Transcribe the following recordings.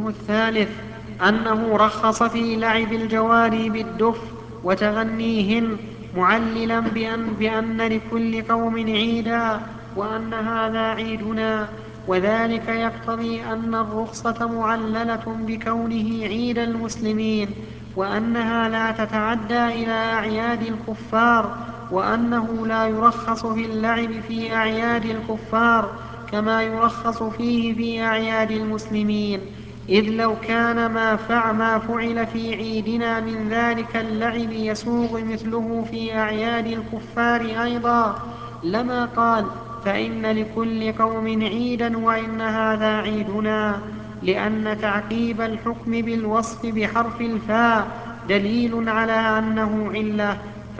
الوجه الثالث أنه رخص في لعب الجواري بالدف وتغنيهن، معللا بأن لكل قوم عيدا وأن هذا عيدنا، وذلك يقتضي أن الرخصة معللة بكونه عيد المسلمين، وأنها لا تتعدى إلى أعياد الكفار، وأنه لا يرخص في اللعب في أعياد الكفار كما يرخص فيه في أعياد المسلمين، إذ لو كان ما فعل في عيدنا من ذلك اللعب يسوغ مثله في أعياد الكفار أيضا لما قال فإن لكل قوم عيدا وإن هذا عيدنا، لأن تعقيب الحكم بالوصف بحرف الفاء دليل على أنه علة،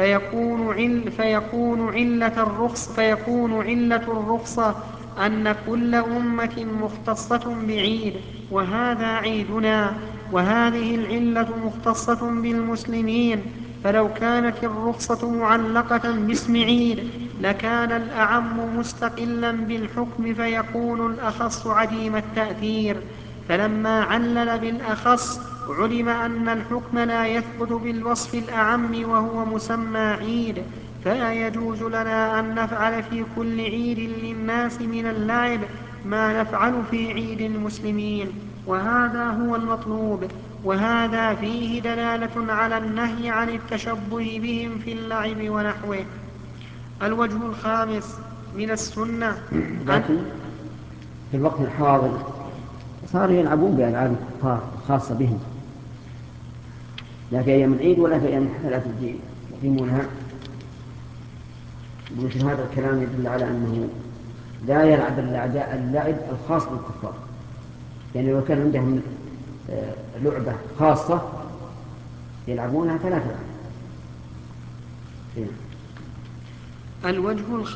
فيكون علة الرخصة أن كل أمة مختصة بعيد وهذا عيدنا، وهذه العلة مختصة بالمسلمين، فلو كانت الرخصة معلقة باسم عيد لكان الأعم مستقلا بالحكم فيكون الأخص عديم التأثير، فلما علل بالأخص علم أن الحكم لا يثبت بالوصف الأعم وهو مسمى عيد، فلا يجوز لنا أن نفعل في كل عيد للناس من اللعب ما نفعل في عيد المسلمين، وهذا هو المطلوب، وهذا فيه دلالة على النهي عن التشبه بهم في اللعب ونحوه. الوجه الخامس من السنة لكن في الوقت الحاضر صاروا يلعبون بألعاب الكفار الخاصة بهم، لا في أيام العيد ولا في أيام الحفلات التي يقيمونها. مثل هذا الكلام يدل على أنه لا يلعب اللعب الخاص بالكفار، يعني لو كان عندهم لعبة خاصة يلعبونها فلا تلعب. الوجه